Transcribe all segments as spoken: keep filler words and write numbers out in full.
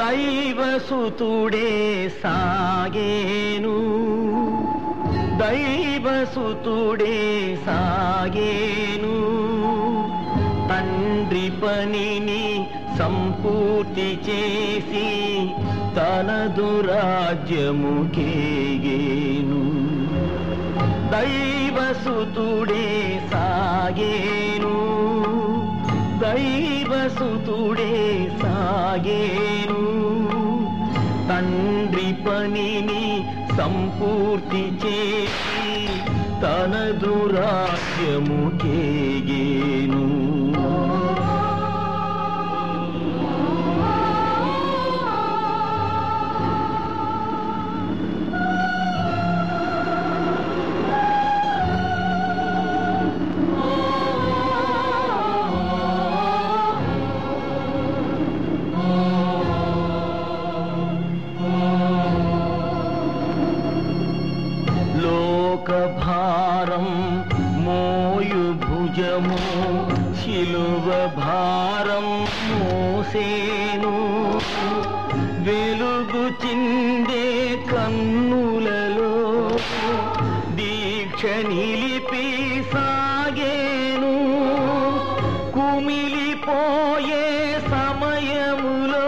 దైవసుతుడే సాగేను దైవసుతుడే సాగేను తండ్రి పనిని సంపూర్తి చేసి తనదు రాజ్యము కేగేను దైవసుతుడే సాగేను దైవసుతుడే సాగేను తండ్రి పనిని సంపూర్తి చేసి తనదు రాజ్యము కేగేను భారం మోయు భుజము శిలువ భారం మోసేను వెలుగు చిందే కన్నులలో దీక్ష నిలిపి సాగేను కుమిలిపోయే సమయములో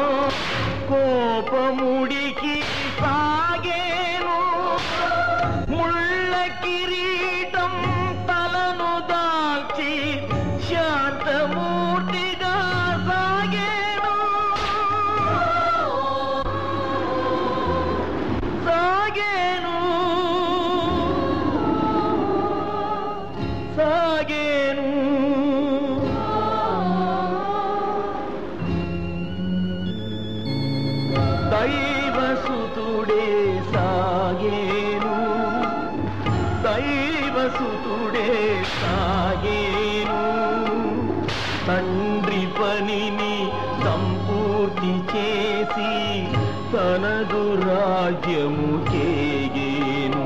కోపముడికి సాగేను ముళ్ళ కిరీటం తలను దాల్చి శాంతమూర్తిగా సాగేను సాగేను సాగేను దైవసుతుడే సాగేను దైవసుతుడే సాగేను తండ్రి పనిని సంపూర్తి చేసి తనదు రాజ్యము కేగేను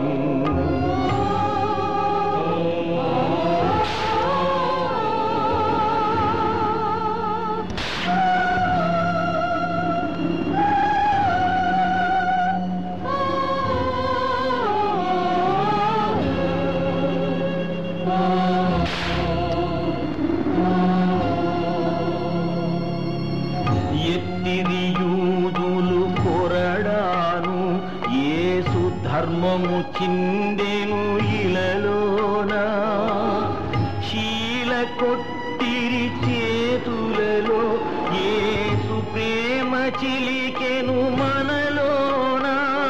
ఎత్తిరి యూదులు కొరడాను యేసు ధర్మము చిందెను ఇలలోన శీల కొట్టిరి చేతులలో యేసు ప్రేమ చిలికెను మనలోన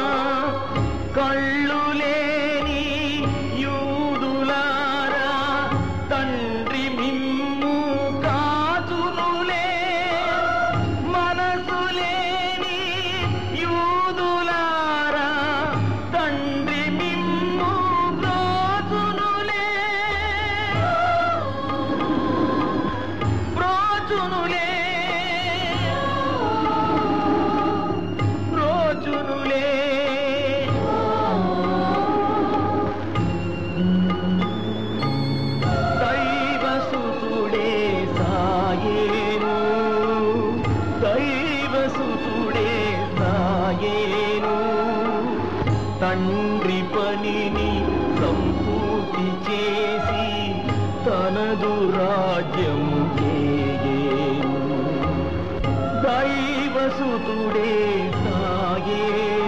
కళ్ళు లేని యూదులారా తండ్రి మిమ్ము కాచునులే మనసు లేని యూదులారా తండ్రి మిమ్ము బ్రోచునులే బ్రోచునులే బ్రోచునులే దైవసుతుడే సాగేను దైవసుతుడే సాగేను తండ్రి పనిని సంపూర్తి చేసి తనదు రాజ్యము కేగేను దైవసుతుడే సాగేను